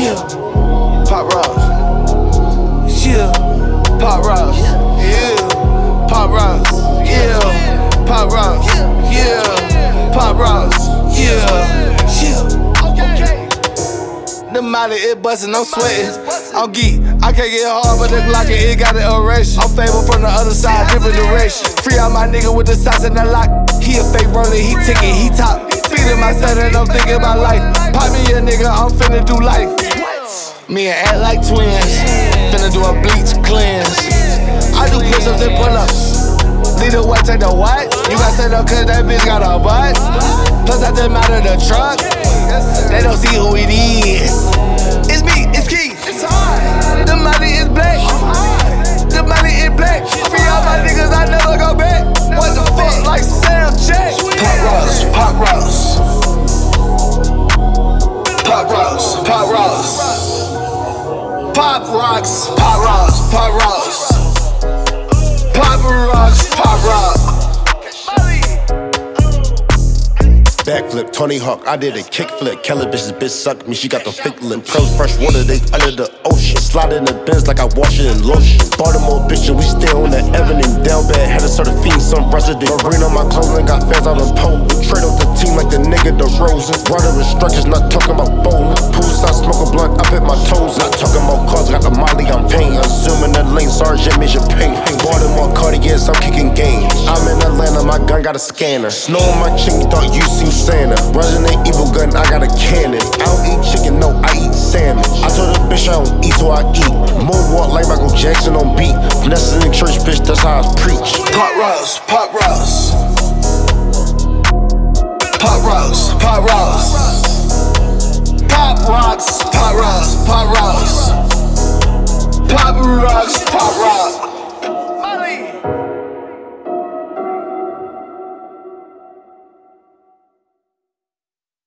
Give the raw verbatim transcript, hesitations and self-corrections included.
Yeah. Pop rocks. Yeah. Pop rocks. Yeah. Pop rocks. Yeah. Pop rocks. Yeah. Pop rocks. Yeah. Yeah. The molly, it bustin', I'm sweating. I'm geek, I can't get hard, but the Glock, it got an erection. I'm fable from the other side, different direction. Free out my nigga with the sauce and the lock. He a fake roller, he ticket, he top. Feeding my son and I'm thinking about life. Pop me a nigga, I'm finna do life. Me and act like twins, finna do a bleach cleanse. I do push-ups and pull-ups. Need a what, take the what? You got set up cause that bitch got a butt. Plus I just out of the truck. They don't see who it is. It's me, it's Key. The money is black. The money is black. Free all my niggas, I never go back. What the fuck, like Sam Jack? Pop rocks, pop rocks. Pop rocks, pop rocks. Pop rocks, pop rocks, pop rocks. Pop rocks, pop rocks. Backflip, Tony Hawk, I did a kickflip. Kelly bitch's bitch sucked me, she got the thick lip. Pros fresh water, they under the ocean. Slide in the Benz like I wash it in lotion. Baltimore bitch, and we still on the avenue. Down bad, had to start a fiend, some resident. Marine on my clothing, got fans out on pole. Trade off the team like the nigga DeRozan. Running instructions, not talking about bowling. Poolside, smoke a blunt, up at my toes. Not talking about cars, got the molly, I'm paying. Assuming the lane, sergeant, mission pain. Baltimore Cardigans, I'm kicking game. I'm in Atlanta, my gun got a scanner. Snow on my chin, thought you seen Santa. Resident evil gun, I